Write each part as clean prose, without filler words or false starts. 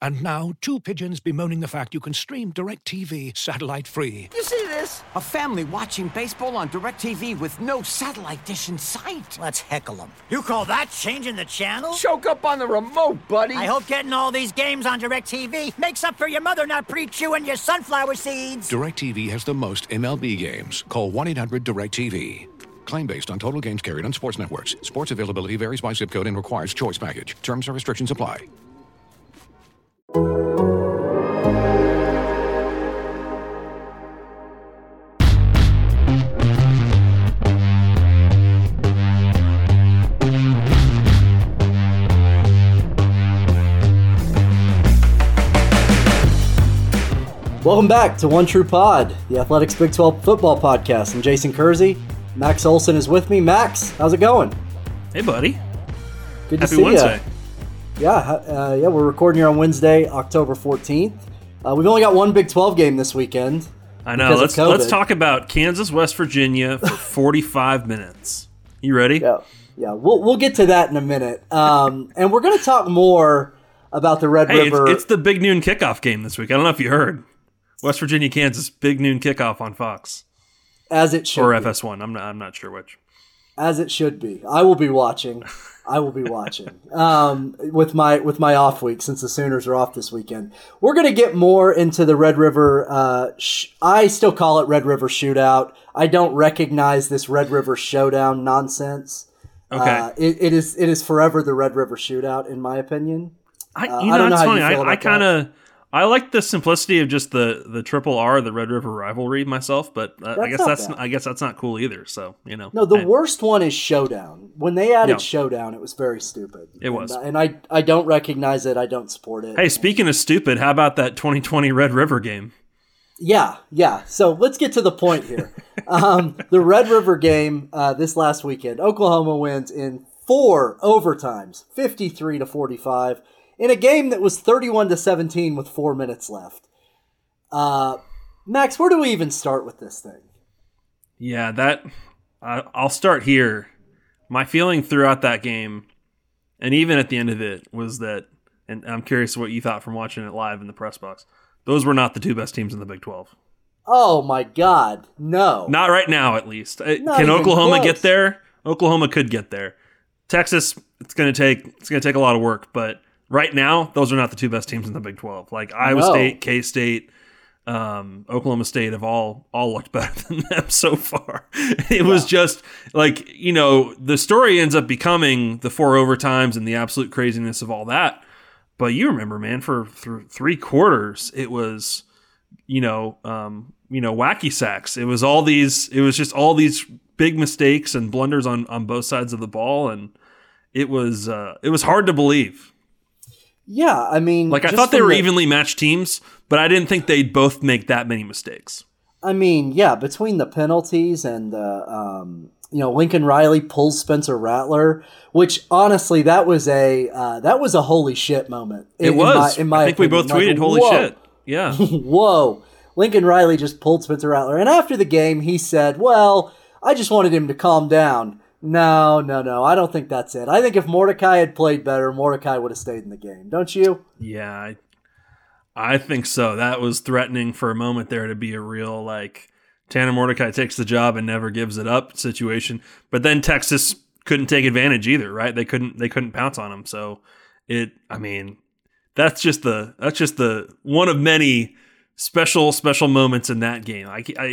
And now, two pigeons bemoaning the fact you can stream DirecTV satellite-free. You see this? A family watching baseball on DirecTV with no satellite dish in sight. Let's heckle them. You call that changing the channel? Choke up on the remote, buddy. I hope getting all these games on DirecTV makes up for your mother not pre-chewing your sunflower seeds. DirecTV has the most MLB games. Call 1-800-DirecTV. Claim based on total games carried on sports networks. Sports availability varies by zip code and requires choice package. Terms and restrictions apply. Welcome back to One True Pod, the Athletics Big 12 football podcast. I'm Jason Kersey. Max Olson is with me. Max, how's it going? Hey, buddy. Good to Happy see Wednesday. you. Yeah, we're recording here on Wednesday, October 14th. We've only got one Big 12 game this weekend. I know. Let's talk about Kansas, West Virginia for 45 minutes. You ready? Yeah. We'll get to that in a minute. And we're going to talk more about the Red River. It's the big noon kickoff game this week. I don't know if you heard. West Virginia, Kansas, big noon kickoff on Fox. As it should or be. FS1. I'm not sure which. As it should be. I will be watching. With my off week, since the Sooners are off this weekend. We're going to get more into the Red River. I still call it Red River Shootout. I don't recognize this Red River Showdown nonsense. Okay. It is forever the Red River Shootout, in my opinion. I don't know. It's funny. I like the simplicity of just the triple R, the Red River rivalry myself, but I guess that's not cool either. So No, the worst one is Showdown. When they added Showdown, it was very stupid. It was, and I don't recognize it. I don't support it. Hey, speaking of stupid, how about that 2020 Red River game? Yeah. So let's get to the point here. The Red River game this last weekend, Oklahoma wins in 4 overtimes, 53-45. In a game that was 31-17 with 4 minutes left. Max, where do we even start with this thing? Yeah, I'll start here. My feeling throughout that game, and even at the end of it, was that, and I'm curious what you thought from watching it live in the press box, those were not the two best teams in the Big 12. Oh my God, no. Not right now, at least. Not Can Oklahoma close. get there? Oklahoma could get there. Texas, it's going to take a lot of work, but right now, those are not the two best teams in the Big 12. Like Iowa State, K-State, Oklahoma State have all looked better than them so far. It was just like, the story ends up becoming the 4 overtimes and the absolute craziness of all that. But you remember, man, for 3 quarters, it was, wacky sacks. It was just all these big mistakes and blunders on both sides of the ball, and it was hard to believe. Yeah, I mean... I thought they were evenly matched teams, but I didn't think they'd both make that many mistakes. I mean, yeah, between the penalties and Lincoln Riley pulls Spencer Rattler, which honestly, that was a holy shit moment. It was. In my I think we both tweeted, holy shit. Yeah. Whoa. Lincoln Riley just pulled Spencer Rattler. And after the game, he said, well, I just wanted him to calm down. No. I don't think that's it. I think if Mordecai had played better, Mordecai would have stayed in the game. Don't you? Yeah, I think so. That was threatening for a moment there to be a real, Tanner Mordecai takes the job and never gives it up situation. But then Texas couldn't take advantage either, right? They couldn't pounce on him. So that's just the one of many special moments in that game.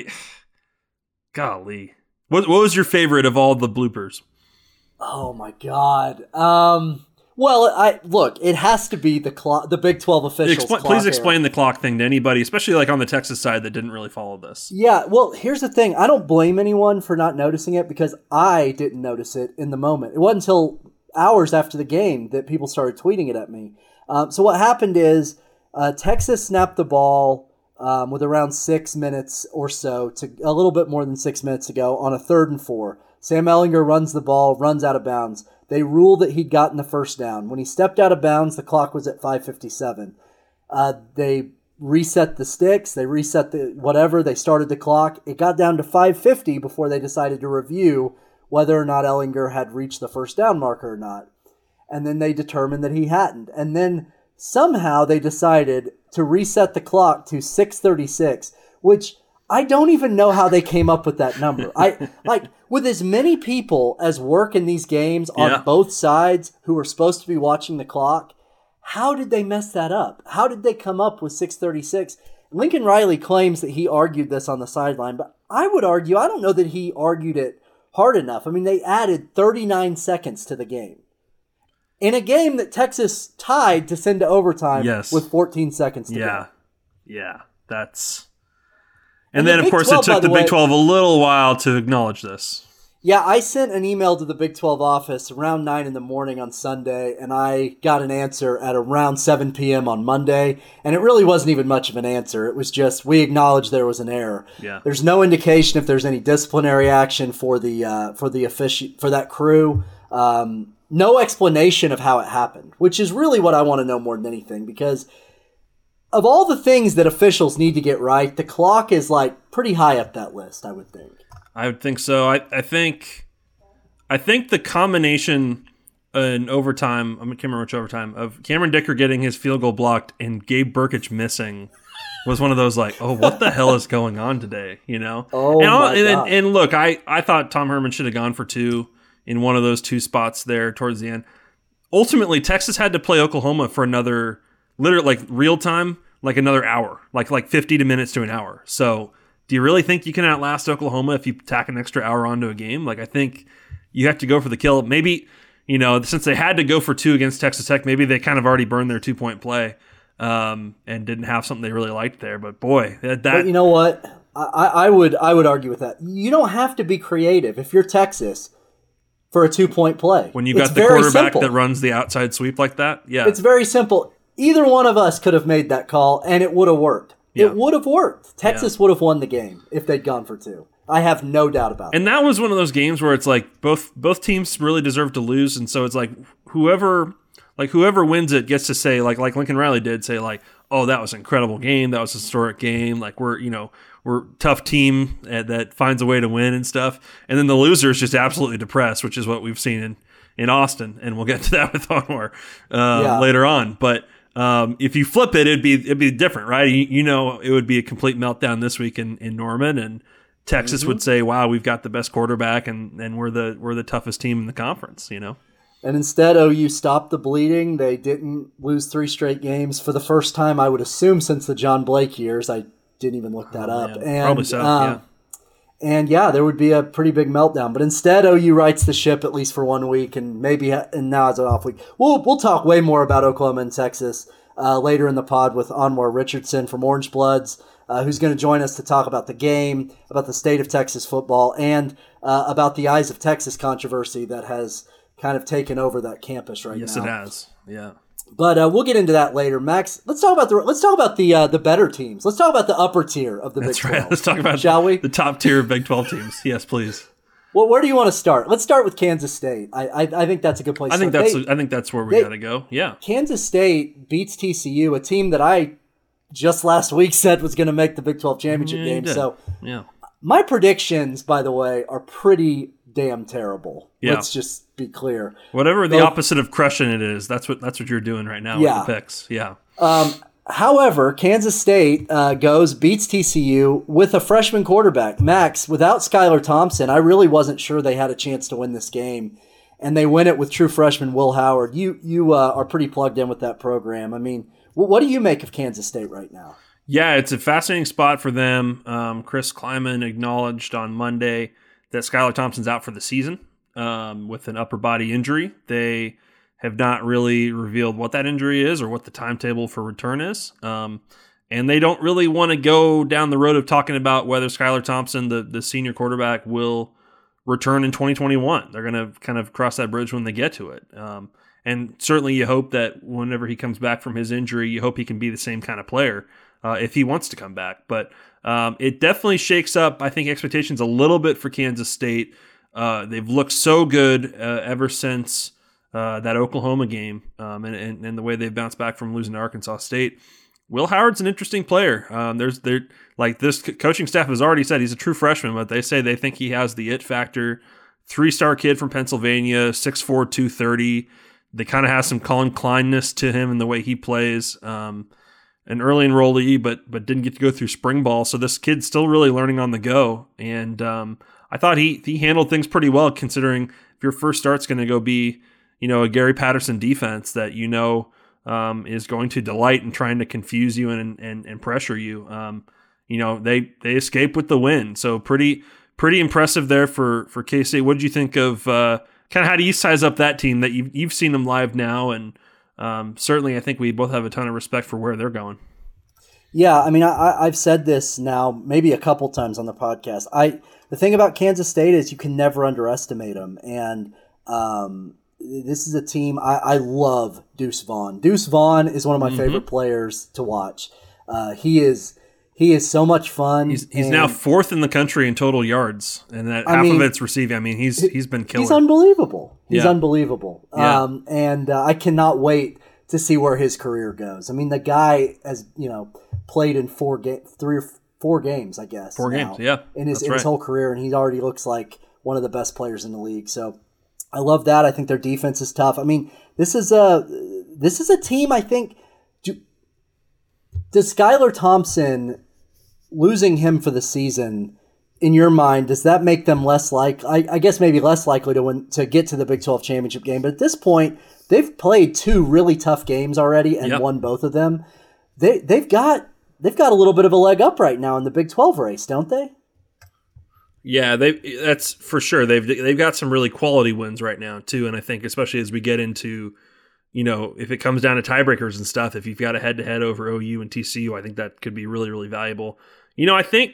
Golly. What was your favorite of all the bloopers? Oh my God. Well, look, it has to be the Big 12 officials. Please explain the clock thing to anybody, especially on the Texas side that didn't really follow this. Yeah, well, here's the thing. I don't blame anyone for not noticing it because I didn't notice it in the moment. It wasn't until hours after the game that people started tweeting it at me. So what happened is Texas snapped the ball with around 6 minutes or so, to a little bit more than 6 minutes to go on a 3rd and 4. Sam Ehlinger runs the ball, runs out of bounds. They ruled that he'd gotten the first down. When he stepped out of bounds, the clock was at 5:57. They reset the sticks. They reset they started the clock. It got down to 5:50 before they decided to review whether or not Ehlinger had reached the first down marker or not. And then they determined that he hadn't. And then somehow they decided to reset the clock to 6:36, which I don't even know how they came up with that number. With as many people as work in these games on both sides who are supposed to be watching the clock, how did they mess that up? How did they come up with 6:36? Lincoln Riley claims that he argued this on the sideline, but I would argue, I don't know that he argued it hard enough. I mean, they added 39 seconds to the game. In a game that Texas tied to send to overtime with 14 seconds to go. Yeah, that's... And then, of course, it took the Big 12 a little while to acknowledge this. Yeah, I sent an email to the Big 12 office around 9 in the morning on Sunday, and I got an answer at around 7 p.m. on Monday, and it really wasn't even much of an answer. It was just, we acknowledged there was an error. Yeah. There's no indication if there's any disciplinary action for that crew. No explanation of how it happened, which is really what I want to know more than anything, because of all the things that officials need to get right, the clock is like pretty high up that list, I would think. I would think so. I think the combination in overtime, I can't remember which overtime, of Cameron Dicker getting his field goal blocked and Gabe Burkich missing was one of those like, oh, what the hell is going on today? You know? And look, I thought Tom Herman should have gone for 2 in one of those 2 spots there towards the end. Ultimately, Texas had to play Oklahoma for another, literally like real time, like another hour, like 50 minutes to an hour. So do you really think you can outlast Oklahoma if you tack an extra hour onto a game? Like, I think you have to go for the kill. Maybe, since they had to go for 2 against Texas Tech, maybe they kind of already burned their 2-point play and didn't have something they really liked there. But boy, But you know what? I would argue with that. You don't have to be creative if you're Texas for a 2-point play. When you've got the quarterback that runs the outside sweep like that, yeah. It's very simple. Either one of us could have made that call, and it would have worked. Yeah. It would have worked. Texas would have won the game if they'd gone for 2. I have no doubt about it. And that was one of those games where it's like both teams really deserve to lose, and so it's like whoever wins it gets to say like Lincoln Riley did say like, oh, that was an incredible game, that was a historic game, like we're a tough team that finds a way to win and stuff, and then the loser is just absolutely depressed, which is what we've seen in Austin, and we'll get to that with Onwar later on, but. If you flip it, it'd be different, right? It would be a complete meltdown this week in Norman, and Texas would say, "Wow, we've got the best quarterback, and we're the toughest team in the conference." And instead, OU stopped the bleeding. They didn't lose 3 straight games for the first time, I would assume, since the John Blake years. I didn't even look that up. And, probably so. Yeah. And there would be a pretty big meltdown. But instead, OU rights the ship at least for 1 week, and now it's an off week. We'll talk way more about Oklahoma and Texas later in the pod with Onwar Richardson from Orange Bloods, who's going to join us to talk about the game, about the state of Texas football, and about the Eyes of Texas controversy that has kind of taken over that campus right now. Yes, it has. Yeah. But we'll get into that later. Max, let's talk about the better teams. Let's talk about the upper tier of the Big 12. That's right. Let's talk about shall we? The top tier of Big 12 teams. Yes, please. Well, where do you want to start? Let's start with Kansas State. I think that's a good place. I think that's where we got to go. Yeah. Kansas State beats TCU, a team that I just last week said was going to make the Big 12 championship game. So, my predictions, by the way, are pretty damn terrible. Yeah. Let's just be clear. Whatever the opposite of crushing it is, that's what you're doing right now with the picks. Yeah. However, Kansas State beats TCU with a freshman quarterback. Max, without Skylar Thompson, I really wasn't sure they had a chance to win this game. And they win it with true freshman Will Howard. You are pretty plugged in with that program. I mean, what do you make of Kansas State right now? Yeah, it's a fascinating spot for them. Chris Kleiman acknowledged on Monday that Skylar Thompson's out for the season with an upper body injury. They have not really revealed what that injury is or what the timetable for return is. And they don't really want to go down the road of talking about whether Skylar Thompson, the senior quarterback, will return in 2021. They're going to kind of cross that bridge when they get to it. And certainly you hope that whenever he comes back from his injury, you hope he can be the same kind of player if he wants to come back. But it definitely shakes up, I think, expectations a little bit for Kansas State. They've looked so good ever since that Oklahoma game and the way they've bounced back from losing to Arkansas State. Will Howard's an interesting player. This coaching staff has already said he's a true freshman, but they say they think he has the it factor. 3-star kid from Pennsylvania, 6'4", 230, They kind of have some Colin Kleiness to him in the way he plays. An early enrollee, but didn't get to go through spring ball. So this kid's still really learning on the go. And I thought he handled things pretty well, considering if your first start's going to go be, a Gary Patterson defense that is going to delight in trying to confuse you and pressure you. They escape with the win. So pretty impressive there for K-State. What did you think of kind of how do you size up that team that you've seen them live now? And certainly I think we both have a ton of respect for where they're going. Yeah, I mean, I've said this now maybe a couple times on the podcast. The thing about Kansas State is you can never underestimate them. And this is a team, I love Deuce Vaughn. Deuce Vaughn is one of my favorite players to watch. He is so much fun. He's now 4th in the country in total yards, and half of it's receiving. I mean, he's been killer. He's unbelievable. He's Yeah. unbelievable. Yeah. I cannot wait to see where his career goes. I mean, the guy has played in 3 or 4 games, I guess. 4 games, yeah. In his That's right. whole career, and he already looks like one of the best players in the league. So I love that. I think their defense is tough. I mean, this is a team. I think. Does Skylar Thompson, losing him for the season, in your mind, does that make them less I guess maybe less likely to get to the Big 12 championship game? But at this point, they've played 2 really tough games already and won both of them. They've got a little bit of a leg up right now in the Big 12 race, don't they? Yeah, that's for sure. They've got some really quality wins right now too, and I think especially as we get into, if it comes down to tiebreakers and stuff, if you've got a head-to-head over OU and TCU, I think that could be really, really valuable. I think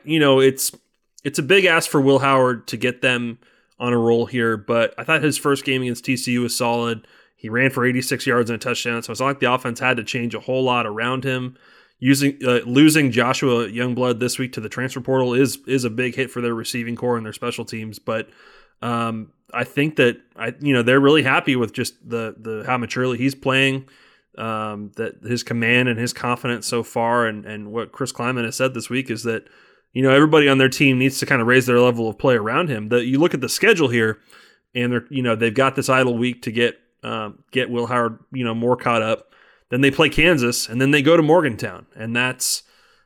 it's a big ask for Will Howard to get them on a roll here, but I thought his first game against TCU was solid. He ran for 86 yards and a touchdown, so it's not like the offense had to change a whole lot around him. Losing Joshua Youngblood this week to the transfer portal is a big hit for their receiving core and their special teams, but I think that they're really happy with just the how maturely he's playing, that his command and his confidence so far, and what Chris Klieman has said this week is that everybody on their team needs to kind of raise their level of play around him. You look at the schedule here, and they've got this idle week to get Will Howard more caught up. Then they play Kansas, and then they go to Morgantown, and that's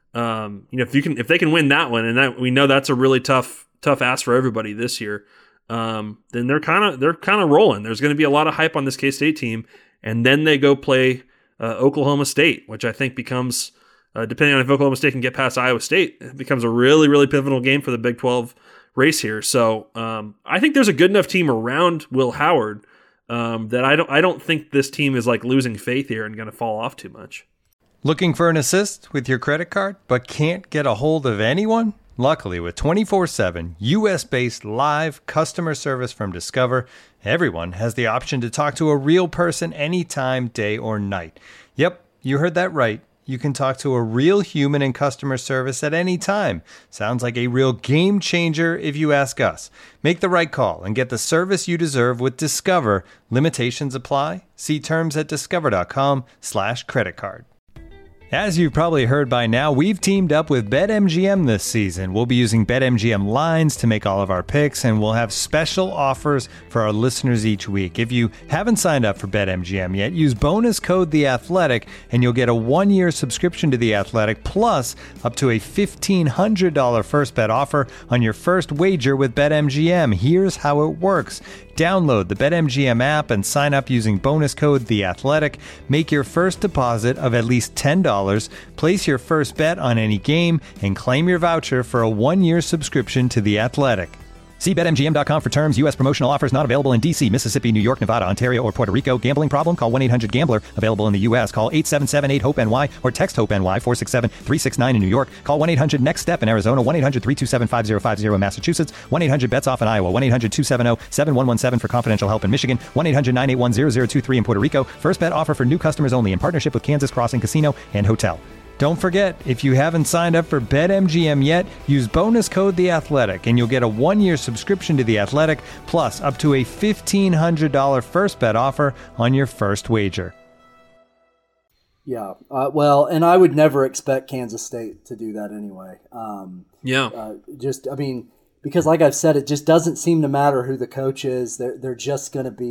if they can win that one, and that we know that's a really tough ask for everybody this year. Then they're kind of rolling. There's going to be a lot of hype on this K-State team, and then they go play Oklahoma State, which I think becomes, depending on if Oklahoma State can get past Iowa State, it becomes a really, really pivotal game for the Big 12 race here. So I think there's a good enough team around Will Howard that I don't think this team is like losing faith here and going to fall off too much. Looking for an assist with your credit card, but can't get a hold of anyone? Luckily, with 24/7 U.S.-based live customer service from Discover, everyone has the option to talk to a real person anytime, day or night. Yep, you heard that right. You can talk to a real human in customer service at any time. Sounds like a real game changer if you ask us. Make the right call and get the service you deserve with Discover. Limitations apply. See terms at discover.com/creditcard. As you've probably heard by now, we've teamed up with BetMGM this season. We'll be using BetMGM lines to make all of our picks, and we'll have special offers for our listeners each week. If you haven't signed up for BetMGM yet, use bonus code The Athletic, and you'll get a 1-year subscription to The Athletic, plus up to a $1,500 first bet offer on your first wager with BetMGM. Here's how it works. Download the BetMGM app and sign up using bonus code The Athletic. Make your first deposit of at least $10. Place your first bet on any game and claim your voucher for a 1-year subscription to The Athletic. See BetMGM.com for terms. U.S. promotional offers not available in D.C., Mississippi, New York, Nevada, Ontario, or Puerto Rico. Gambling problem? Call 1-800-GAMBLER. Available in the U.S. Call 877-8-HOPE-NY or text HOPE-NY 467-369 in New York. Call 1-800-NEXT-STEP in Arizona. 1-800-327-5050 in Massachusetts. 1-800-BETS-OFF in Iowa. 1-800-270-7117 for confidential help in Michigan. 1-800-981-0023 in Puerto Rico. First bet offer for new customers only in partnership with Kansas Crossing Casino and Hotel. Don't forget, if you haven't signed up for BetMGM yet, use bonus code The Athletic, and you'll get a 1-year subscription to The Athletic, plus up to a $1,500 first bet offer on your first wager. Yeah, and I would never expect Kansas State to do that anyway. Because like I've said, it just doesn't seem to matter who the coach is. They're just going to be a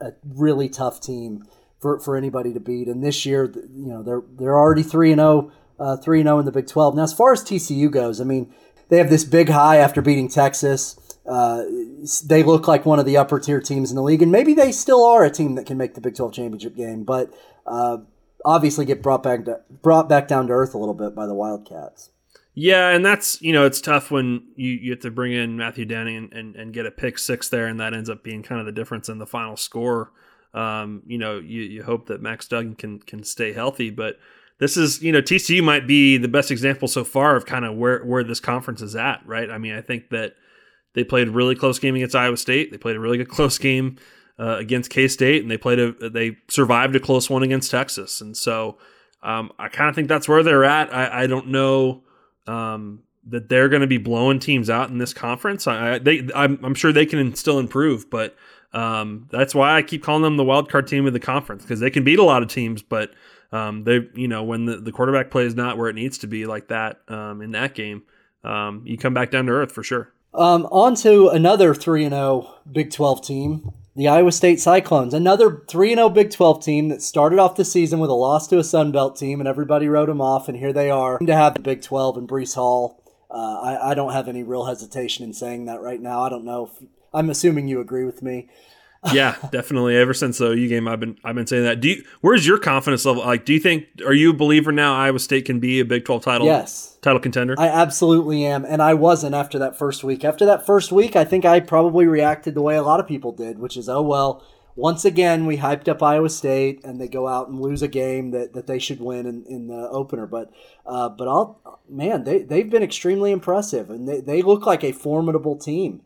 a really tough team for anybody to beat. And this year, they're already 3-0, 3-0 in the Big 12. Now, as far as TCU goes, I mean, they have this big high after beating Texas. They look like one of the upper tier teams in the league, and maybe they still are a team that can make the Big 12 championship game, but obviously get brought back down to earth a little bit by the Wildcats. Yeah, and that's, it's tough when you have to bring in Matthew Downing and get a pick six there, and that ends up being kind of the difference in the final score. You hope that Max Duggan can stay healthy, but this is, TCU might be the best example so far of kind of where this conference is at, right? I mean, I think that they played a really close game against Iowa State. They played a really good close game against K-State, and they survived a close one against Texas. And so I kind of think that's where they're at. I don't know that they're going to be blowing teams out in this conference. I'm sure they can still improve, but that's why I keep calling them the wild card team of the conference, because they can beat a lot of teams, but when the quarterback play is not where it needs to be like that in that game, you come back down to earth for sure. On to another 3-0 Big 12 team, the Iowa State Cyclones. Another 3-0 Big 12 team that started off the season with a loss to a Sun Belt team, and everybody wrote them off, and here they are to have the Big 12 and Breece Hall. I don't have any real hesitation in saying that right now. I don't know if I'm assuming you agree with me. Yeah, definitely. Ever since the OU game, I've been saying that. Where's your confidence level? Like, are you a believer now Iowa State can be a Big 12 title contender? I absolutely am, and I wasn't after that first week. After that first week, I think I probably reacted the way a lot of people did, which is, oh well, once again we hyped up Iowa State and they go out and lose a game that they should win in the opener. But they've been extremely impressive, and they look like a formidable team.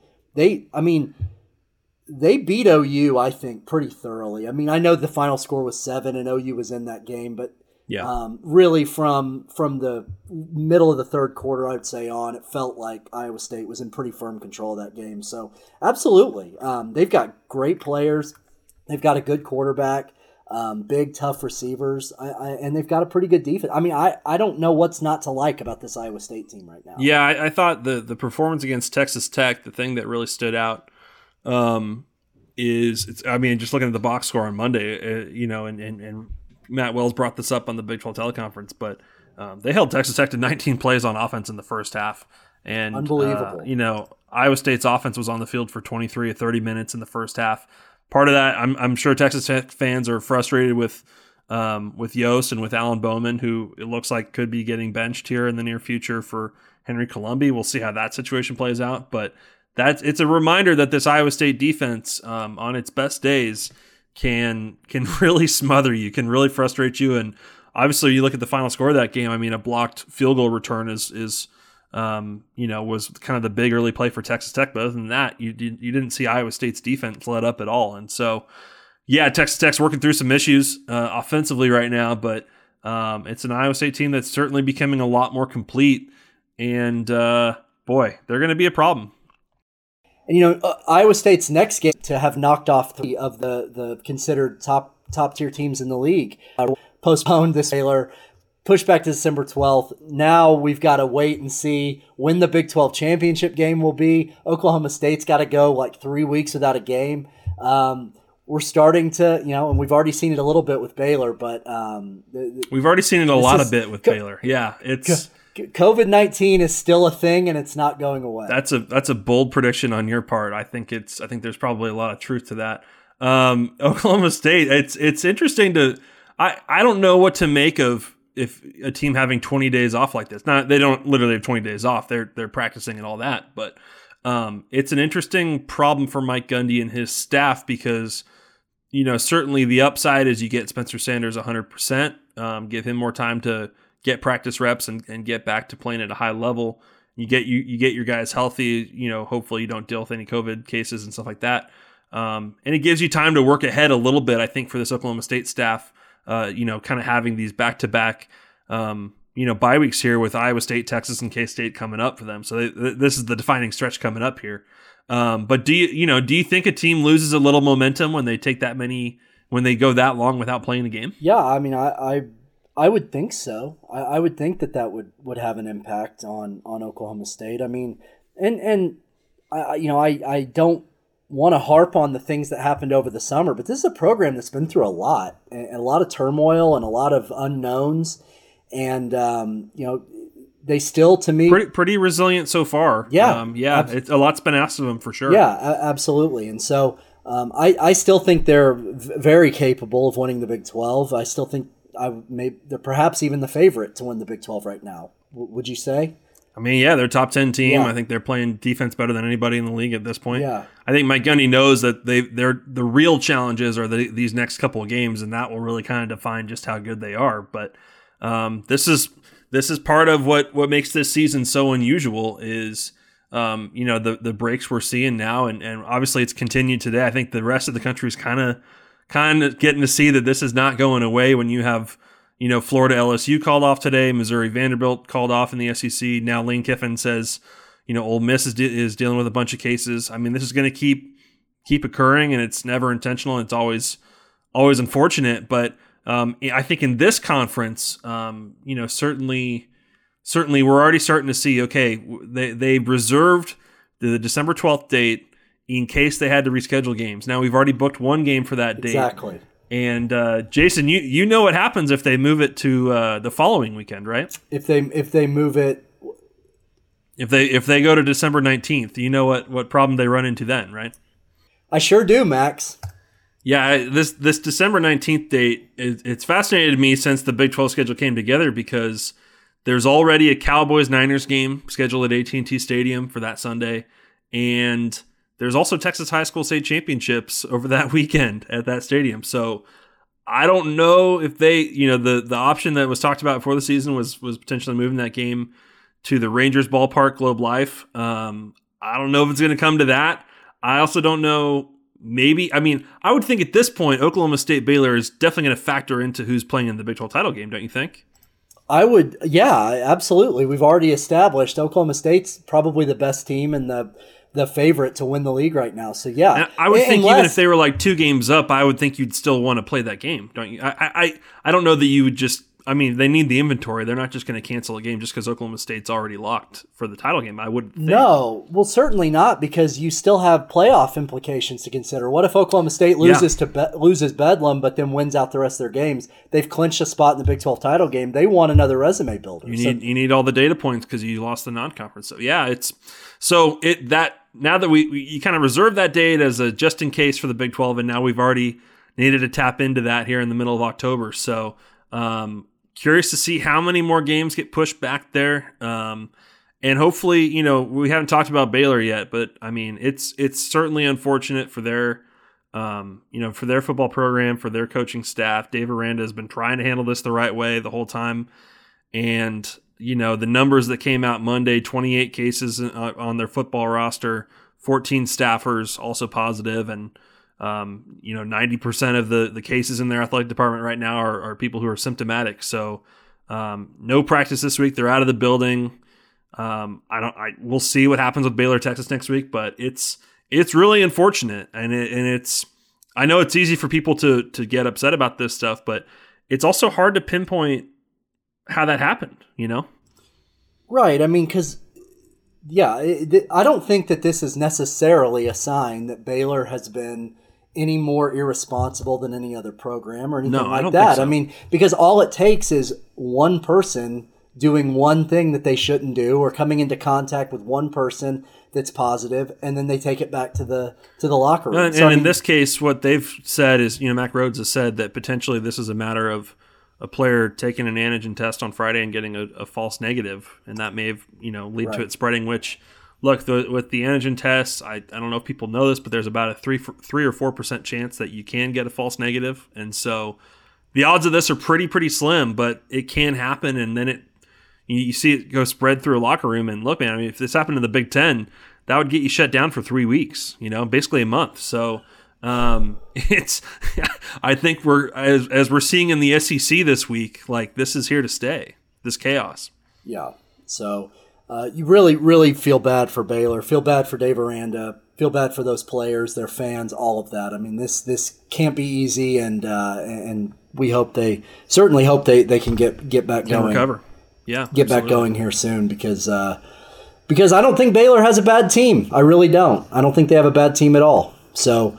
They beat OU, I think, pretty thoroughly. I mean, I know the final score was 7 and OU was in that game, but really from the middle of the third quarter, I would say on, it felt like Iowa State was in pretty firm control of that game. So absolutely. They've got great players. They've got a good quarterback, big, tough receivers, and they've got a pretty good defense. I mean, I don't know what's not to like about this Iowa State team right now. Yeah, I thought the performance against Texas Tech, the thing that really stood out, just looking at the box score on Monday, and Matt Wells brought this up on the Big 12 teleconference, but they held Texas Tech to 19 plays on offense in the first half. And unbelievable. Iowa State's offense was on the field for 23 or 30 minutes in the first half. Part of that, I'm sure Texas Tech fans are frustrated with Yost and with Alan Bowman, who it looks like could be getting benched here in the near future for Henry Colombi. We'll see how that situation plays out, but it's a reminder that this Iowa State defense, on its best days, can really smother you, can really frustrate you. And obviously, you look at the final score of that game. I mean, a blocked field goal return was kind of the big early play for Texas Tech. But other than that, you didn't see Iowa State's defense let up at all. And so, yeah, Texas Tech's working through some issues offensively right now, but it's an Iowa State team that's certainly becoming a lot more complete. And boy, they're going to be a problem. And, Iowa State's next game to have knocked off 3 of the considered top tier teams in the league postponed this Baylor, pushed back to December 12th. Now we've got to wait and see when the Big 12 championship game will be. Oklahoma State's got to go like 3 weeks without a game. We're starting to, and we've already seen it a little bit with Baylor, but we've already seen it a bit with Baylor. Yeah, it's COVID-19 is still a thing, and it's not going away. That's a bold prediction on your part. I think there's probably a lot of truth to that. Oklahoma State, it's interesting to. I don't know what to make of if a team having 20 days off like this. They don't literally have 20 days off. They're practicing and all that, but it's an interesting problem for Mike Gundy and his staff because certainly the upside is you get Spencer Sanders 100%, give him more time to get practice reps and get back to playing at a high level. You get your guys healthy. Hopefully you don't deal with any COVID cases and stuff like that. And it gives you time to work ahead a little bit. I think for this Oklahoma State staff, kind of having these back-to-back, bye weeks here with Iowa State, Texas, and K-State coming up for them. So this is the defining stretch coming up here. But do you think a team loses a little momentum when they when they go that long without playing a game? Yeah, I mean, I would think so. I would think that would have an impact on Oklahoma State. I mean, and I don't want to harp on the things that happened over the summer, but this is a program that's been through a lot, and a lot of turmoil and a lot of unknowns. And, they still, to me, pretty resilient so far. Yeah. A lot's been asked of them for sure. Yeah, absolutely. And so I still think they're very capable of winning the Big 12. I still think they're perhaps even the favorite to win the Big 12 right now. Would you say? I mean, yeah, they're a top 10 team. Yeah. I think they're playing defense better than anybody in the league at this point. Yeah. I think Mike Gundy knows that the real challenges are these next couple of games, and that will really kind of define just how good they are. But this is part of what makes this season so unusual is the breaks we're seeing now, and obviously it's continued today. I think the rest of the country is kind of getting to see that this is not going away when you have Florida LSU called off today, Missouri Vanderbilt called off in the SEC. Now Lane Kiffin says Ole Miss is dealing with a bunch of cases. I mean, this is going to keep occurring, and it's never intentional. And it's always unfortunate, but I think in this conference, certainly we're already starting to see, okay, they reserved the December 12th date in case they had to reschedule games. Now we've already booked one game for that date. Exactly. And Jason, you know what happens if they move it to the following weekend, right? If they move it, if they go to December 19th, you know what problem they run into then, right? I sure do, Max. Yeah, this December 19th date, it's fascinated me since the Big 12 schedule came together because there's already a Cowboys-Niners game scheduled at AT&T Stadium for that Sunday, and there's also Texas High School State Championships over that weekend at that stadium. So I don't know if they, the option that was talked about before the season was potentially moving that game to the Rangers ballpark, Globe Life. I don't know if it's going to come to that. I also don't know. Maybe, I would think at this point, Oklahoma State Baylor is definitely going to factor into who's playing in the Big 12 title game, don't you think? I would, yeah, absolutely. We've already established Oklahoma State's probably the best team and the favorite to win the league right now. So, yeah. And I would think even if they were like 2 games up, I would think you'd still want to play that game, don't you? I don't know that you would just... they need the inventory. They're not just going to cancel a game just because Oklahoma State's already locked for the title game, I would think. No, well, certainly not, because you still have playoff implications to consider. What if Oklahoma State loses loses Bedlam, but then wins out the rest of their games? They've clinched a spot in the Big 12 title game. They want another resume builder. You need all the data points because you lost the non-conference. So yeah, now that we kind of reserved that date as a just in case for the Big 12, and now we've already needed to tap into that here in the middle of October. So. Curious to see how many more games get pushed back there. And hopefully, we haven't talked about Baylor yet, but it's certainly unfortunate for their, for their football program, for their coaching staff. Dave Aranda has been trying to handle this the right way the whole time. And, the numbers that came out Monday, 28 cases on their football roster, 14 staffers also positive, and 90% of the cases in their athletic department right now are people who are symptomatic. So, no practice this week. They're out of the building. We'll see what happens with Baylor, Texas next week, but it's really unfortunate. And I know it's easy for people to get upset about this stuff, but it's also hard to pinpoint how that happened, Right. Because I don't think that this is necessarily a sign that Baylor has been any more irresponsible than any other program or anything like that. So. Because all it takes is one person doing one thing that they shouldn't do or coming into contact with one person that's positive, and then they take it back to the locker room. And in this case, what they've said is, Mack Rhoades has said that potentially this is a matter of a player taking an antigen test on Friday and getting a false negative, and that may have, lead to it spreading, which... Look, with the antigen tests, I don't know if people know this, but there's about a 3 or 4% chance that you can get a false negative. And so the odds of this are pretty slim, but it can happen. And then you see it go spread through a locker room. And look, man, if this happened in the Big Ten, that would get you shut down for 3 weeks, basically a month. So I think as we're seeing in the SEC this week, like this is here to stay, this chaos. Yeah. So... you really, really feel bad for Baylor, feel bad for Dave Aranda, feel bad for those players, their fans, all of that. This can't be easy, and we certainly hope they can get back going. Recover. Yeah, get back going here soon because I don't think Baylor has a bad team. I really don't. I don't think they have a bad team at all. So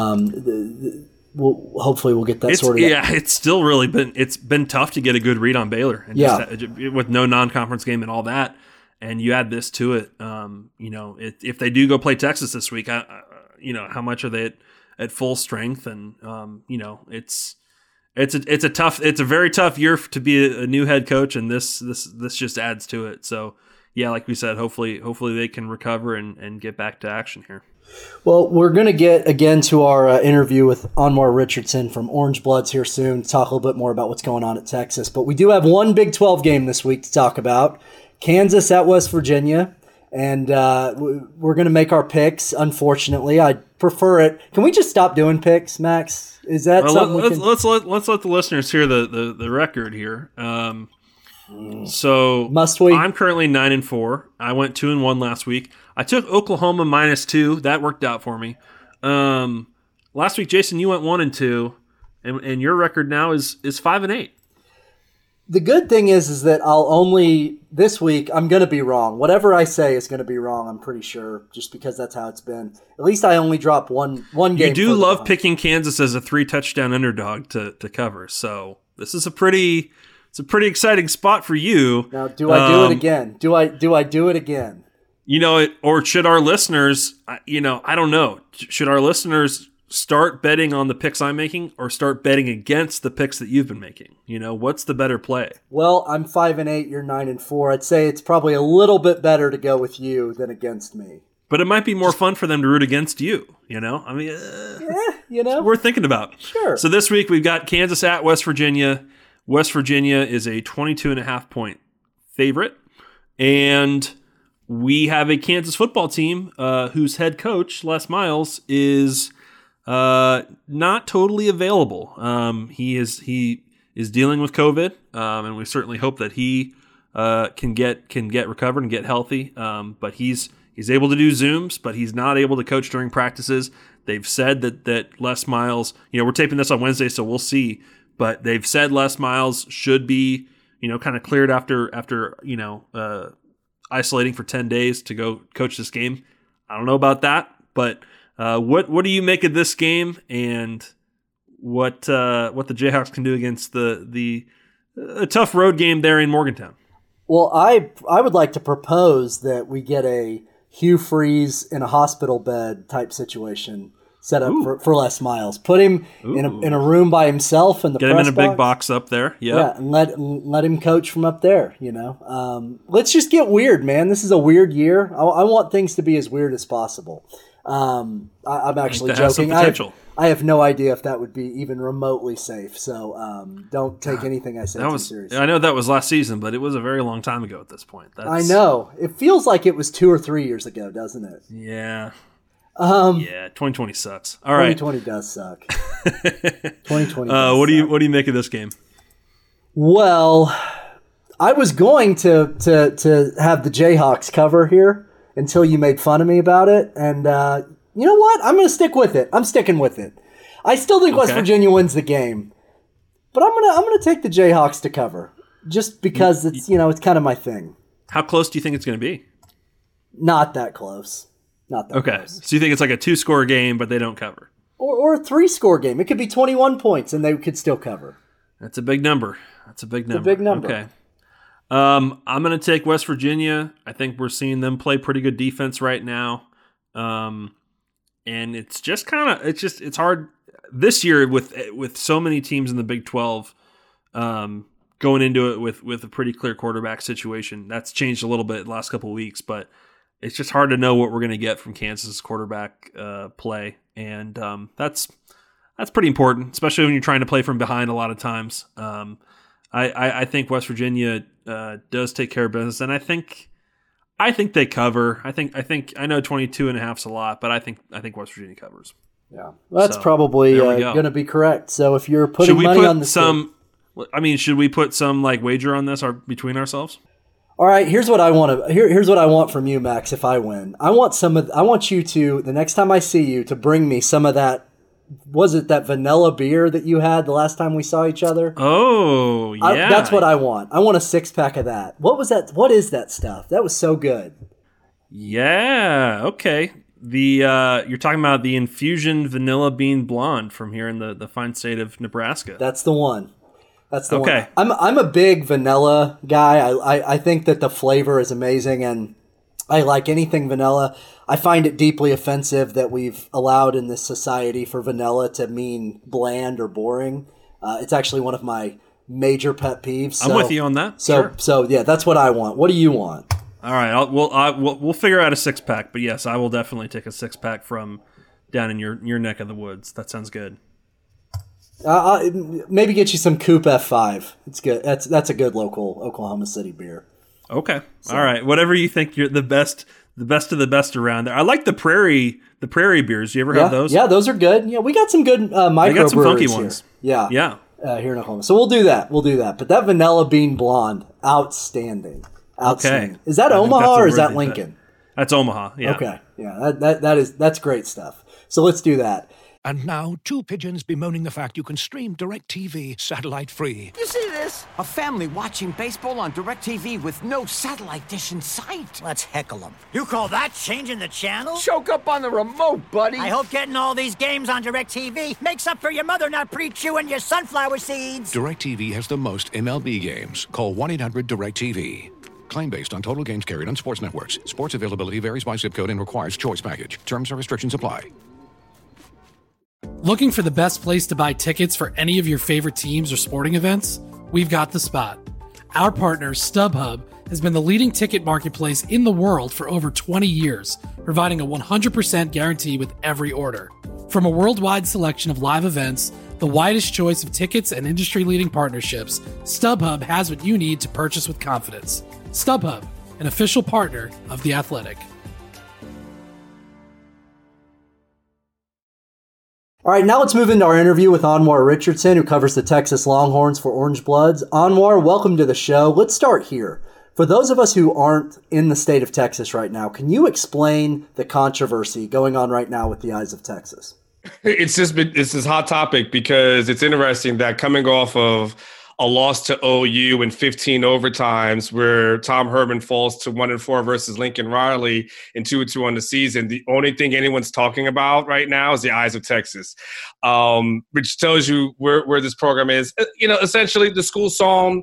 hopefully we'll get that sorted out. Yeah, it's still really been tough to get a good read on Baylor. And with no non-conference game and all that, and you add this to it, if they do go play Texas this week, how much are they at full strength? And it's a very tough year to be a new head coach, and this just adds to it. So yeah, like we said, hopefully they can recover and get back to action here. Well, we're going to get again to our interview with Anwar Richardson from Orange Bloods here soon to talk a little bit more about what's going on at Texas. But we do have one Big 12 game this week to talk about, Kansas at West Virginia. And we're going to make our picks, unfortunately. I prefer it. Can we just stop doing picks, Max? Is that something let's let the listeners hear the record here. So must we? I'm currently 9-4. I went 2-1 last week. I took Oklahoma -2. That worked out for me. Last week, Jason, you went 1-2, and your record now is 5-8. The good thing is that this week I'm going to be wrong. Whatever I say is going to be wrong. I'm pretty sure, just because that's how it's been. At least I only dropped one game. You do love picking Kansas as a 3-touchdown underdog to cover. So this is a pretty exciting spot for you. Now, do I do it again? Do I do it again? Or should our listeners? I don't know. Should our listeners start betting on the picks I'm making, or start betting against the picks that you've been making? What's the better play? Well, I'm 5-8. You're 9-4. I'd say it's probably a little bit better to go with you than against me. But it might be more fun for them to root against you. We're thinking about. Sure. So this week we've got Kansas at West Virginia. West Virginia is a 22.5 point favorite, and we have a Kansas football team whose head coach, Les Miles, is not totally available. He is dealing with COVID, and we certainly hope that he can get recovered and get healthy. But he's able to do Zooms, but he's not able to coach during practices. They've said that Les Miles, we're taping this on Wednesday, so we'll see. But they've said Les Miles should be, kind of cleared after isolating for 10 days to go coach this game. I don't know about that, but what do you make of this game, and what the Jayhawks can do against the tough road game there in Morgantown? Well, I would like to propose that we get a Hugh Freeze in a hospital bed type situation set up for Les Miles. Put him in a room by himself in the press box. Get him in a big box up there. Yep. Yeah, and let him coach from up there. Let's just get weird, man. This is a weird year. I want things to be as weird as possible. I'm actually joking. I have no idea if that would be even remotely safe. So don't take anything I say too seriously. I know that was last season, but it was a very long time ago at this point. I know. It feels like it was 2 or 3 years ago, doesn't it? Yeah. 2020 sucks. All right. 2020 does suck. 2020 what do you make of this game? Well, I was going to have the Jayhawks cover here until you made fun of me about it, and you know what? I'm going to stick with it. I'm sticking with it. I still think West Virginia wins the game, but I'm gonna take the Jayhawks to cover just because it's it's kind of my thing. How close do you think it's going to be? Not that close. Not that close. So you think it's like a 2-score game, but they don't cover? Or a 3-score game. It could be 21 points, and they could still cover. That's a big number. It's a big number. Okay. I'm going to take West Virginia. I think we're seeing them play pretty good defense right now. And it's just it's hard this year with so many teams in the Big 12 going into it with a pretty clear quarterback situation. That's changed a little bit the last couple of weeks, but it's just hard to know what we're going to get from Kansas quarterback play, and that's pretty important, especially when you're trying to play from behind a lot of times. I think West Virginia does take care of business, and I think they cover. I know 22.5's a lot, but I think West Virginia covers. Yeah, well, that's probably going to be correct. So if you're putting money on the should we put some wager on this between ourselves? All right, here's what I want here's what I want from you, Max. If I win, I want you to, the next time I see you, to bring me some of that. Was it that vanilla beer that you had the last time we saw each other? Oh, yeah. That's what I want. I want a 6-pack of that. What was that? What is that stuff? That was so good. Yeah. Okay. You're talking about the Infusion Vanilla Bean Blonde from here in the fine state of Nebraska. That's the one. That's the one. I'm a big vanilla guy. I think that the flavor is amazing, and I like anything vanilla. I find it deeply offensive that we've allowed in this society for vanilla to mean bland or boring. It's actually one of my major pet peeves. So, I'm with you on that. So yeah, that's what I want. What do you want? All right, we'll figure out a 6-pack, but yes, I will definitely take a 6-pack from down in your neck of the woods. That sounds good. Maybe get you some Coop F5. It's good. That's a good local Oklahoma City beer. Okay. So. All right. Whatever you think, you're the best of the best around there. I like the prairie beers. You ever have those? Yeah, those are good. Yeah, we got some good micro. We got some funky here. ones. Yeah. Here in Oklahoma. So we'll do that. But that vanilla bean blonde, outstanding. Okay. Is that Omaha or is that Lincoln? That's Omaha. Yeah. Okay. Yeah. That's great stuff. So let's do that. And now, two pigeons bemoaning the fact you can stream DirecTV satellite-free. You see this? A family watching baseball on DirecTV with no satellite dish in sight. Let's heckle them. You call that changing the channel? Choke up on the remote, buddy. I hope getting all these games on DirecTV makes up for your mother not pre-chewing your sunflower seeds. DirecTV has the most MLB games. Call 1-800-DirecTV. Claim based on total games carried on sports networks. Sports availability varies by zip code and requires choice package. Terms and restrictions apply. Looking for the best place to buy tickets for any of your favorite teams or sporting events? We've got the spot. Our partner, StubHub, has been the leading ticket marketplace in the world for over 20 years, providing a 100% guarantee with every order. From a worldwide selection of live events, the widest choice of tickets, and industry-leading partnerships, StubHub has what you need to purchase with confidence. StubHub, an official partner of The Athletic. All right, now let's move into our interview with Anwar Richardson, who covers the Texas Longhorns for Orange Bloods. Anwar, welcome to the show. Let's start here. For those of us who aren't in the state of Texas right now, can you explain the controversy going on right now with the Eyes of Texas? It's this hot topic because it's interesting that coming off of a loss to OU in 15 overtimes where Tom Herman falls to 1-4 versus Lincoln Riley and 2-2 on the season. The only thing anyone's talking about right now is the Eyes of Texas, which tells you where this program is. Essentially the school song,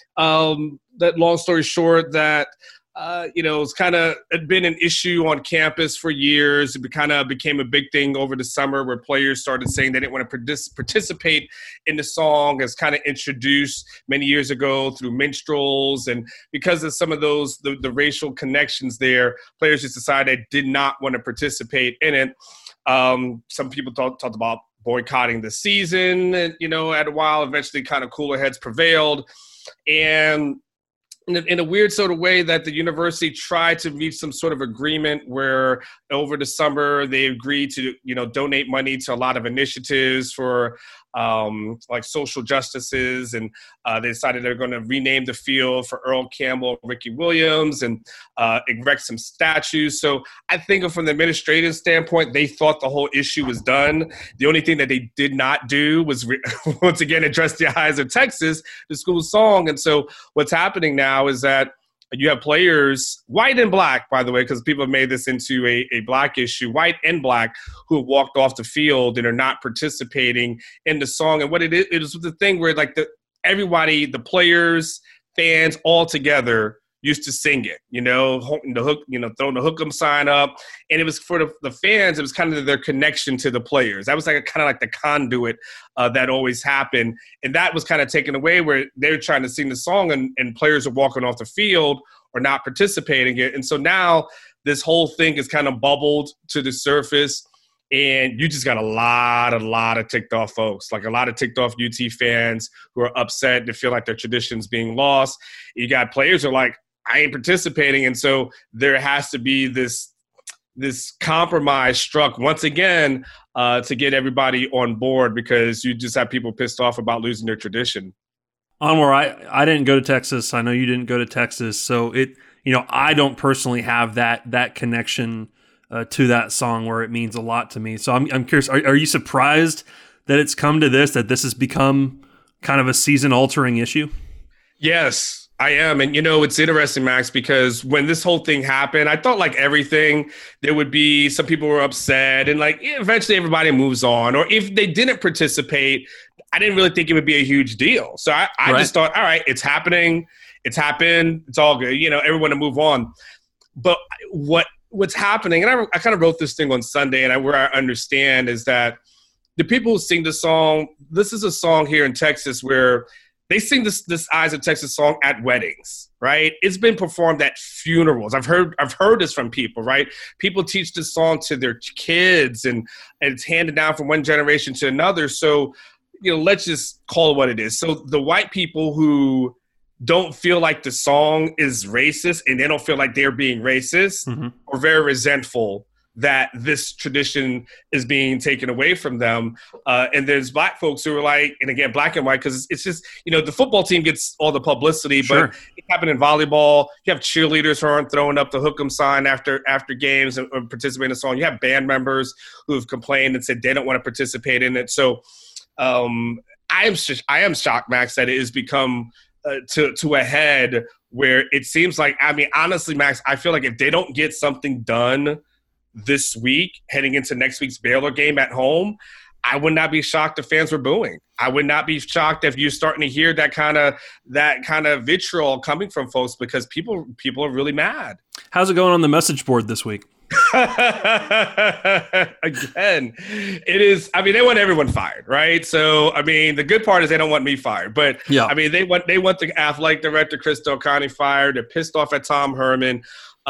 that long story short, that it's kind of been an issue on campus for years. It kind of became a big thing over the summer where players started saying they didn't want to participate in the song, as kind of introduced many years ago through minstrels. And because of some of those, the racial connections there, players just decided they did not want to participate in it. Some people talked about boycotting the season, at a while. Eventually kind of cooler heads prevailed. And in a weird sort of way that the university tried to reach some sort of agreement where over the summer they agreed to, donate money to a lot of initiatives for like social justices. And they decided they're going to rename the field for Earl Campbell, Ricky Williams, and erect some statues. So I think from the administrative standpoint, they thought the whole issue was done. The only thing that they did not do was once again address the Eyes of Texas, the school song. And so what's happening now is that you have players, white and black, by the way, because people have made this into a black issue, white and black, who have walked off the field and are not participating in the song. And what it is the thing where everybody, the players, fans, all together used to sing it, the hook, throwing the hook 'em sign up. And it was for the fans, it was kind of their connection to the players. That was kind of like the conduit that always happened. And that was kind of taken away where they're trying to sing the song and players are walking off the field or not participating in it. And so now this whole thing is kind of bubbled to the surface. And you just got a lot of ticked off folks, like a lot of ticked off UT fans who are upset to feel like their tradition's being lost. You got players who are like, I ain't participating. And so there has to be this compromise struck once again to get everybody on board, because you just have people pissed off about losing their tradition. Anwar, I didn't go to Texas. I know you didn't go to Texas. So I don't personally have that connection to that song where it means a lot to me. So I'm curious, are you surprised that it's come to this, that this has become kind of a season altering issue? Yes. I am. And, you know, it's interesting, Max, because when this whole thing happened, I thought like everything, there would be some people were upset and like eventually everybody moves on. Or if they didn't participate, I didn't really think it would be a huge deal. So I just thought, all right, it's happening. It's happened. It's all good. You know, everyone to move on. But what's happening, and I kind of wrote this thing on Sunday, and where I understand is that the people who sing the song, this is a song here in Texas where they sing this Eyes of Texas song at weddings, right? It's been performed at funerals. I've heard this from people, right? People teach this song to their kids, and it's handed down from one generation to another. So, you know, let's just call it what it is. So the white people who don't feel like the song is racist and they don't feel like they're being racist or very resentful that this tradition is being taken away from them. And there's black folks who are like, and again, black and white, because it's just, you know, the football team gets all the publicity, but it happened in volleyball. You have cheerleaders who aren't throwing up the hook 'em sign after games and participate in the song. You have band members who have complained and said they don't want to participate in it. So I am shocked, Max, that it has become to a head where it seems like, I mean, honestly, Max, I feel like if they don't get something done this week, heading into next week's Baylor game at home, I would not be shocked if fans were booing. I would not be shocked if you're starting to hear that kind of vitriol coming from folks, because people are really mad. How's it going on the message board this week? Again, it is. I mean, they want everyone fired, right? So, I mean, the good part is they don't want me fired, but yeah, I mean, they want the athletic director Chris Del Conte fired. They're pissed off at Tom Herman.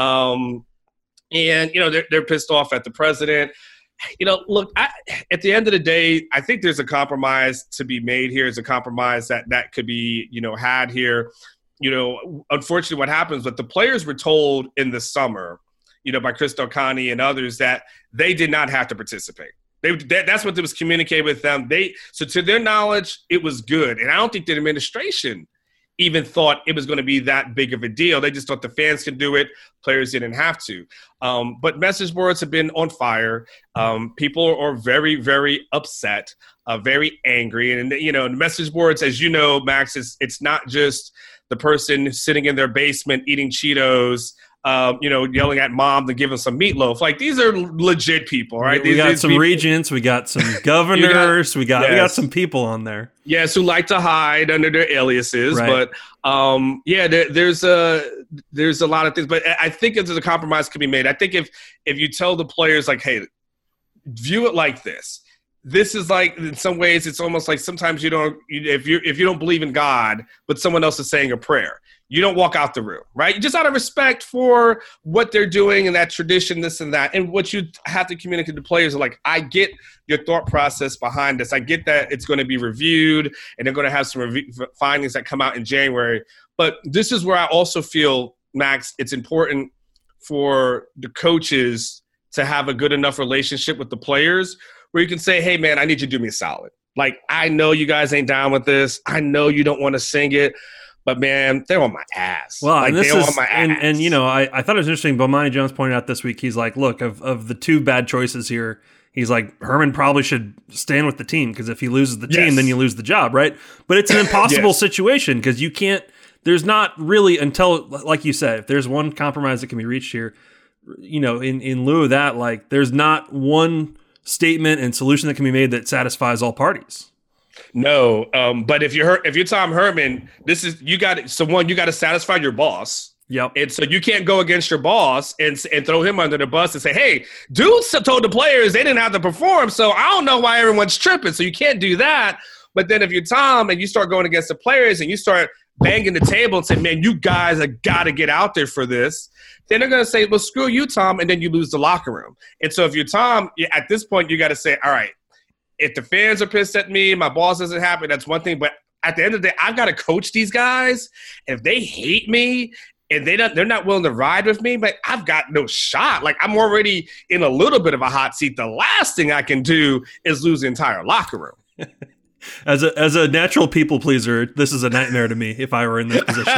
And, you know, they're pissed off at the president. You know, look, at the end of the day, I think there's a compromise to be made here. There's a compromise that could be, you know, had here. You know, unfortunately, what happens, but the players were told in the summer, you know, by Chris Del Conte and others, that they did not have to participate. That's what was communicated with them. So to their knowledge, it was good. And I don't think the administration even thought it was going to be that big of a deal. They just thought the fans could do it. Players didn't have to. But message boards have been on fire. People are very, very upset, very angry. And, you know, message boards, as you know, Max, it's not just the person sitting in their basement eating Cheetos, you know, yelling at mom to give them some meatloaf. Like, these are legit people, right? We got some regents, we got some governors, we got some people on there. Yes, who like to hide under their aliases. Right. But yeah, there's a lot of things. But I think there's a compromise could be made. I think if you tell the players, like, hey, view it like this. This is like, in some ways, it's almost like sometimes if you don't believe in God, but someone else is saying a prayer, you don't walk out the room, right? Just out of respect for what they're doing and that tradition, this and that. And what you have to communicate to players are like, I get your thought process behind this. I get that it's going to be reviewed and they're going to have some findings that come out in January. But this is where I also feel, Max, it's important for the coaches to have a good enough relationship with the players where you can say, hey, man, I need you to do me a solid. Like, I know you guys ain't down with this. I know you don't want to sing it. But, man, they're on my ass. Well, like, and this is, and you know, I thought it was interesting. Bomani Jones pointed out this week, he's like, look, of the two bad choices here, he's like, Herman probably should stand with the team, because if he loses the team, then you lose the job, right? But it's an impossible situation, because you can't, there's not really, until, like you said, if there's one compromise that can be reached here, you know, in lieu of that, like, there's not one statement and solution that can be made that satisfies all parties. No, but if you're Tom Herman, you got to satisfy your boss. Yep. And so you can't go against your boss and throw him under the bus and say, hey, dude told the players they didn't have to perform, so I don't know why everyone's tripping. So you can't do that. But then if you're Tom and you start going against the players and you start banging the table and say, man, you guys have got to get out there for this, then they're going to say, well, screw you, Tom, and then you lose the locker room. And so if you're Tom, at this point, you got to say, all right, if the fans are pissed at me, my boss isn't happy, that's one thing. But at the end of the day, I've got to coach these guys. If they hate me and they're not willing to ride with me, but I've got no shot. Like, I'm already in a little bit of a hot seat. The last thing I can do is lose the entire locker room. As a natural people pleaser, this is a nightmare to me if I were in this position.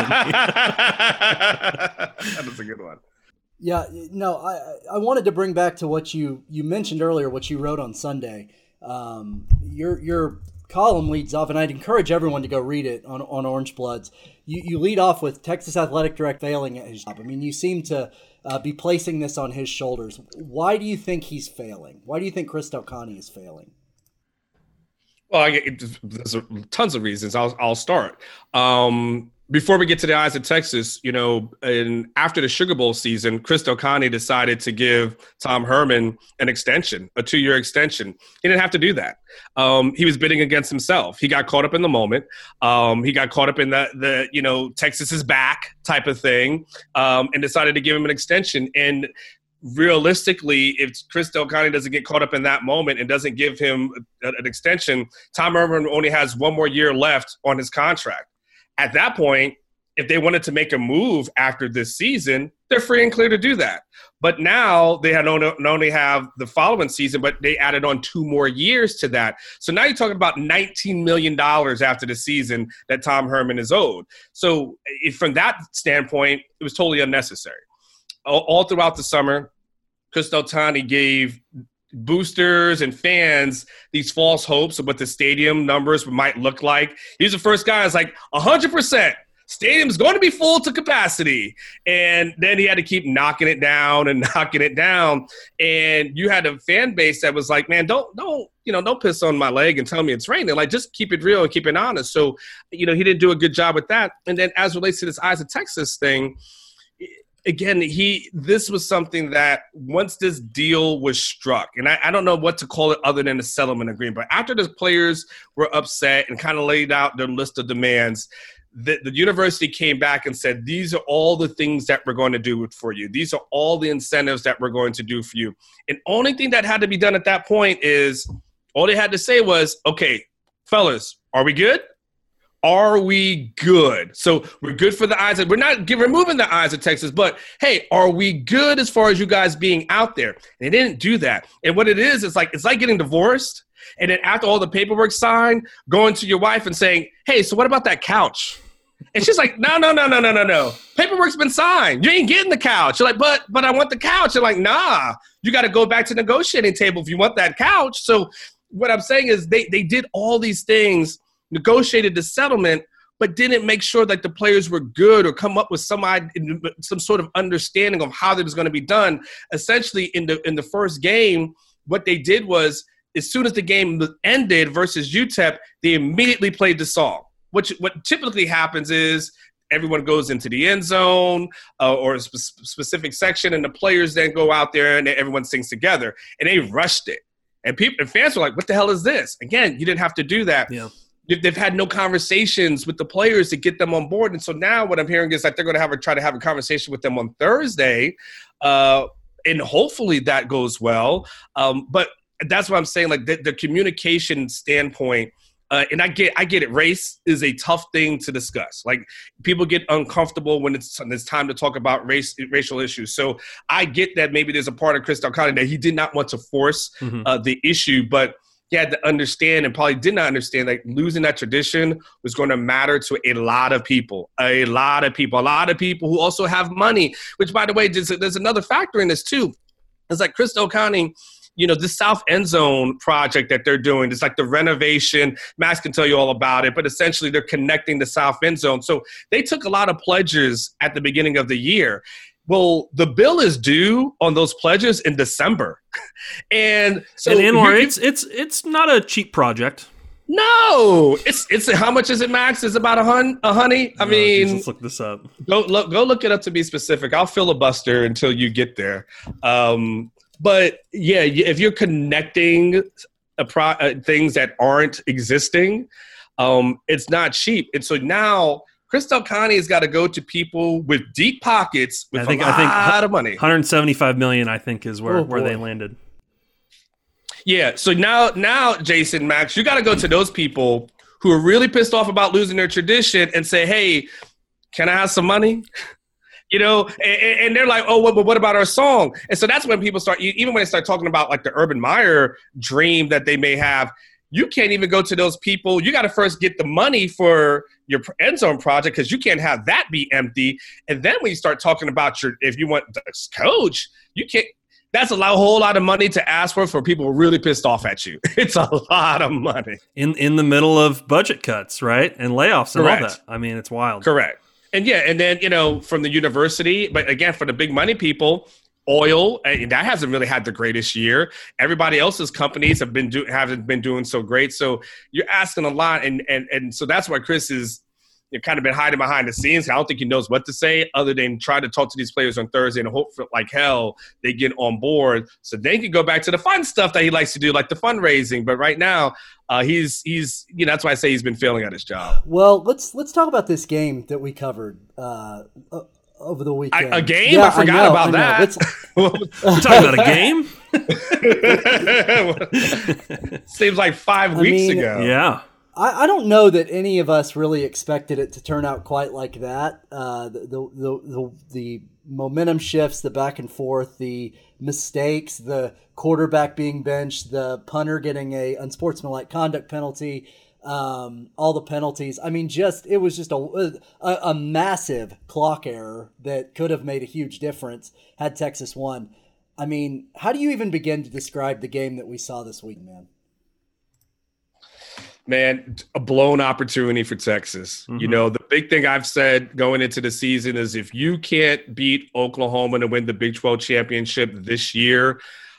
That is a good one. Yeah, no, I wanted to bring back to what you mentioned earlier, what you wrote on Sunday. Your column leads off, and I'd encourage everyone to go read it on Orange Bloods. you lead off with Texas Athletic Direct failing at his job. I mean, you seem to be placing this on his shoulders. Why do you think he's failing? Why do you think Chris Del Conte is failing? Well, there's tons of reasons. I'll start. Before we get to the Eyes of Texas, and after the Sugar Bowl season, Chris Del Conte decided to give Tom Herman an extension, a 2-year extension. He didn't have to do that. He was bidding against himself. He got caught up in the moment. He got caught up in the Texas is back type of thing, and decided to give him an extension. And realistically, if Chris Del Conte doesn't get caught up in that moment and doesn't give him an extension, Tom Herman only has 1 more year left on his contract. At that point, if they wanted to make a move after this season, they're free and clear to do that. But now they not only have the following season, but they added on 2 more years to that. So now you're talking about $19 million after the season that Tom Herman is owed. So from that standpoint, it was totally unnecessary. All throughout the summer, Chris Del Conte gave boosters and fans these false hopes of what the stadium numbers might look like. He's the first guy that's like 100%. Stadium's going to be full to capacity. And then he had to keep knocking it down. And you had a fan base that was like, man, don't piss on my leg and tell me it's raining. Like, just keep it real and keep it honest. So, he didn't do a good job with that. And then as relates to this Eyes of Texas thing, again, this was something that once this deal was struck, and I don't know what to call it other than a settlement agreement, but after the players were upset and kind of laid out their list of demands, the university came back and said, these are all the things that we're going to do for you. These are all the incentives that we're going to do for you. And only thing that had to be done at that point is all they had to say was, okay, fellas, are we good? Are we good? So we're good for the Eyes. We're not removing the Eyes of Texas, but hey, are we good as far as you guys being out there? They didn't do that. And what it is, it's like getting divorced. And then after all the paperwork signed, going to your wife and saying, hey, so what about that couch? And she's like, no. Paperwork's been signed. You ain't getting the couch. You're like, but I want the couch. You're like, nah, you got to go back to the negotiating table if you want that couch. So what I'm saying is they did all these things, negotiated the settlement, but didn't make sure that the players were good or come up with some sort of understanding of how that was going to be done. Essentially, in the first game, what they did was, as soon as the game ended versus UTEP, they immediately played the song. What typically happens is everyone goes into the end zone or a specific section, and the players then go out there and everyone sings together. And they rushed it. And fans were like, what the hell is this? Again, you didn't have to do that. Yeah. They've had no conversations with the players to get them on board. And so now what I'm hearing is that they're going to try to have a conversation with them on Thursday. And hopefully that goes well. But that's what I'm saying, like the communication standpoint. And I get it. Race is a tough thing to discuss. Like, people get uncomfortable when it's time to talk about racial issues. So I get that maybe there's a part of Chris Del Conte that he did not want to force the issue, but he had to understand, and probably did not understand, that losing that tradition was going to matter to a lot of people who also have money, which, by the way, there's another factor in this too. It's like Chris Del Conte, this South End Zone project that they're doing, it's like the renovation. Max can tell you all about it, but essentially they're connecting the South End Zone. So they took a lot of pledges at the beginning of the year. Well, the bill is due on those pledges in December. And so Anwar, it's not a cheap project. No, it's how much is it, Max? It's about a honey. I mean, geez, let's look this up. Go look it up to be specific. I'll filibuster until you get there. But yeah, if you're connecting things that aren't existing, it's not cheap. And so now Chris Del Conte has got to go to people with deep pockets with a lot of money. 175 million, I think, is where they landed. Yeah. So now, Jason, Max, you got to go to those people who are really pissed off about losing their tradition and say, hey, can I have some money? And they're like, oh, but what about our song? And so that's when people start, even when they start talking about like the Urban Meyer dream that they may have, you can't even go to those people. You got to first get the money for your end zone project, because you can't have that be empty. And then when you start talking about if you want the coach, you can't. That's a whole lot of money to ask for people really pissed off at you. It's a lot of money. In the middle of budget cuts, right? And layoffs and all that. I mean, it's wild. Correct. And and then, from the university, but again, for the big money people, oil, that hasn't really had the greatest year. Everybody else's companies haven't been doing so great. So you're asking a lot. And so that's why Chris is kind of been hiding behind the scenes. I don't think he knows what to say other than try to talk to these players on Thursday and hope for like hell they get on board so they can go back to the fun stuff that he likes to do, like the fundraising. But right now, he's that's why I say he's been failing at his job. Well, let's talk about this game that we covered over the weekend. A game? Yeah, I forgot about that. We're talking about a game? Seems like 5 weeks ago. Yeah. I don't know that any of us really expected it to turn out quite like that. The momentum shifts, the back and forth, the mistakes, the quarterback being benched, the punter getting a unsportsmanlike conduct penalty, all the penalties. I mean, it was just a massive clock error that could have made a huge difference had Texas won. I mean, how do you even begin to describe the game that we saw this week, man? Man, a blown opportunity for Texas. Mm-hmm. The big thing I've said going into the season is if you can't beat Oklahoma to win the Big 12 championship this year,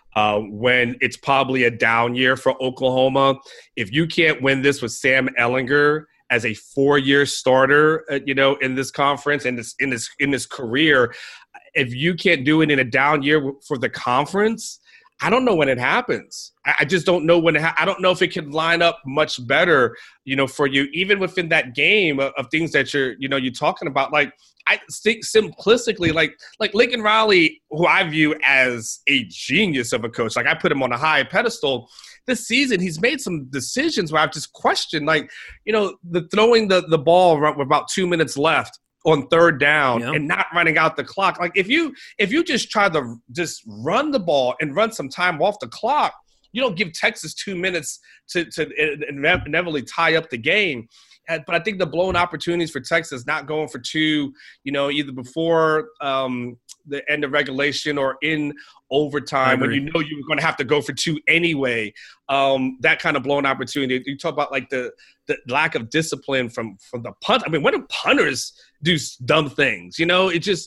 when it's probably a down year for Oklahoma, if you can't win this with Sam Ehlinger as a 4-year starter, in this conference and in this career, if you can't do it in a down year for the conference, I don't know when it happens. I just don't know when I don't know if it can line up much better, for you, even within that game of things that you're talking about. Like, I think simplistically, like Lincoln Riley, who I view as a genius of a coach, like I put him on a high pedestal. This season, he's made some decisions where I've just questioned, the throwing the ball with about 2 minutes left on third down and not running out the clock. Like if you just try to just run the ball and run some time off the clock, you don't give Texas 2 minutes to inevitably tie up the game. But I think the blown opportunities for Texas not going for two, either before the end of regulation or in overtime when you were going to have to go for two anyway, that kind of blown opportunity. You talk about like the lack of discipline from the punt. I mean, when do punters do dumb things? It just